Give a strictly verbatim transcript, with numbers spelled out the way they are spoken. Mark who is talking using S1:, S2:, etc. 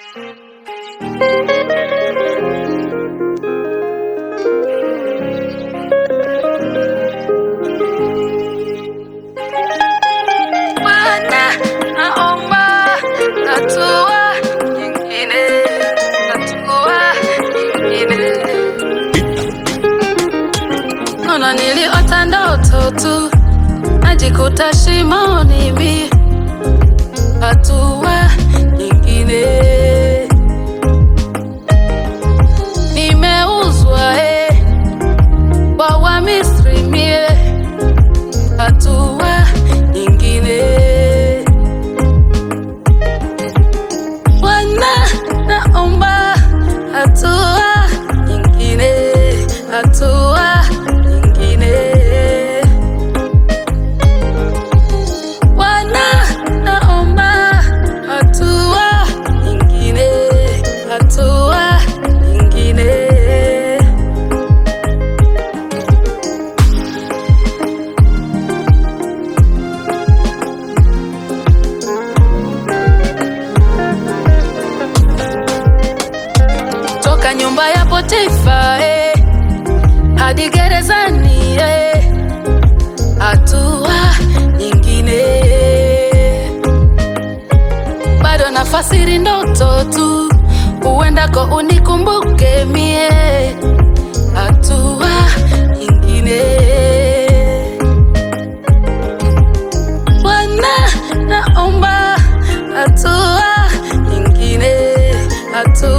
S1: Bwana, naomba hatua nyingine, hatua nyingine. Mbona niliota ndoto tu, najikuta shimoni mimi. Hatua nyingine. Nimeuzwa eh, kwa Wamisri mie. Hatua nyingine. Bwana, naomba hatua nyingine, hatua nyingine. Bwana, naomba hatua nyingine, hatua nyingine. Toka nyumba ya Potifa eh, hadi gerezani eh, hatua nyingine. Bado nafasiri ndoto tu, uendako unikumbuke mie. Hatua nyingine. Bwana, naomba hatua nyingine, hatua